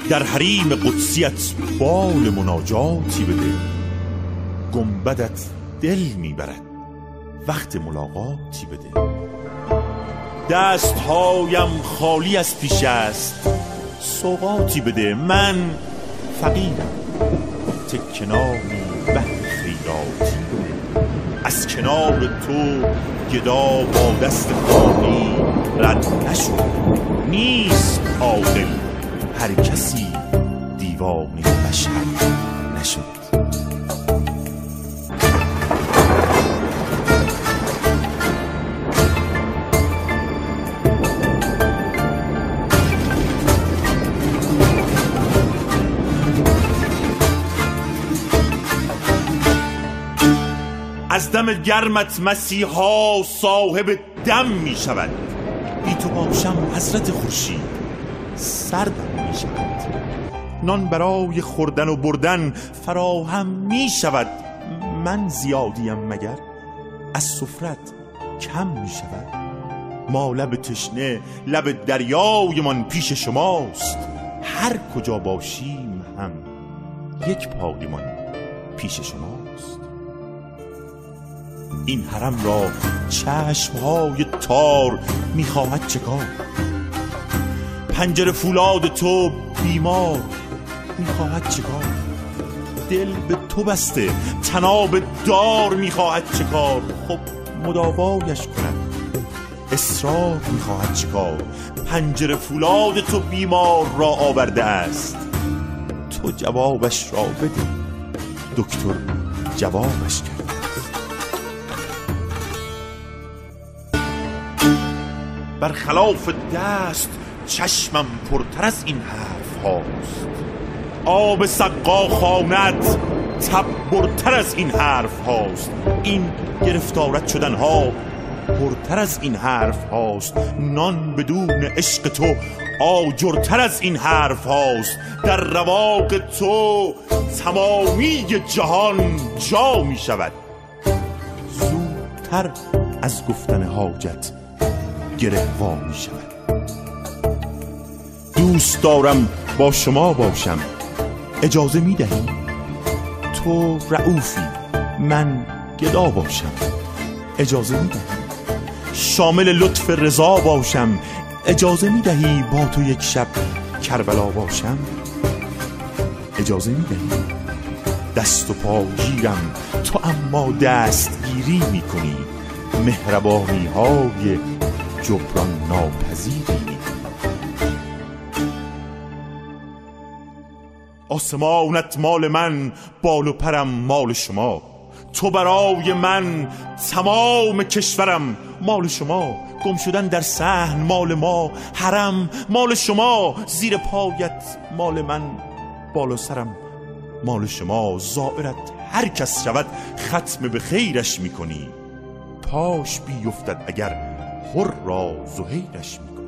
در حریم قدسیت بال مناجاتی بده. گنبدت دل میبرد وقت ملاقاتی بده. دستهایم خالی از پیش است سوغاتی بده. من فقیرم تکنامی بهر خیراتی بده. از کنار تو گدا با دست خالی رد نشد. نیست عاقل هر کسی دیوانه بشر نشد. از دم گرمت مسیحا صاحب دم می شود. بی تو باشم حضرت خورشید سردم می شود. نان برای خوردن و بردن فراهم می شود. من زیادیم مگر از سفرت کم می شود. ما لب تشنه لب دریای من پیش شماست. هر کجا باشیم هم یک پای من پیش شماست. این حرم را چشمهای تار میخواهد چکار. پنجره فولاد تو بیمار میخواهد چکار. دل به تو بسته طناب دار میخواهد چکار. خب مداوایش کند اصرار میخواهد چکار. پنجره فولاد تو بیمار را آورده است. تو جوابش را بده. دکتر جوابش کرد. برخلاف دست چشمم پرتر از این حرف هاست. آب سقا خواند تب برتر از این حرف هاست. این گرفتارت شدن ها پرتر از این حرف هاست. نان بدون عشق تو آجرتر از این حرف هاست. در رواق تو تمامی جهان جا می شود. زودتر از گفتن حاجت گره وا می شود. دوست دارم با شما باشم اجازه می دهی؟ تو رئوفی من گدا باشم اجازه می دهی؟ شامل لطف رضا باشم اجازه می دهی؟ با تو یک شب کربلا باشم اجازه می دهی؟ دست و پا گیرم تو اما دستگیری می کنی. مهربانی های جبران ناپذیری. آسمانت مال من بال و پرم مال شما. تو برای من تمام کشورم مال شما. گم شدن در صحن مال ما. حرم مال شما. زیر پایت مال من بالا سرم مال شما. زائرت هر کس شود ختم به خیرش میکنی. پاش بیفتد اگر حر را زهیرش میکنی.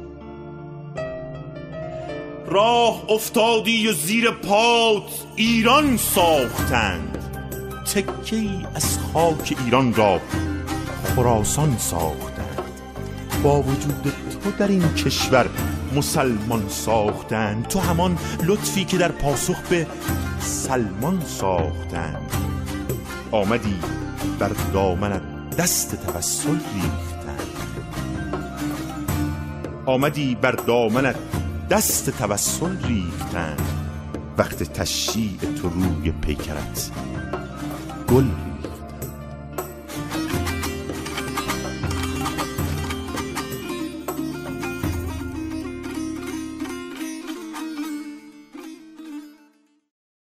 راه افتادی و زیر پات ایران ساختند. تکی از خاک ایران را خراسان ساختند. با وجود تو در این کشور مسلمان ساختند. تو همان لطفی که در پاسخ به سلمان ساختند. آمدی بر دامنت دست توسل ریختند. آمدی بر دامنت دست توسل ریختند. وقت تشییع تو روی پیکرت گل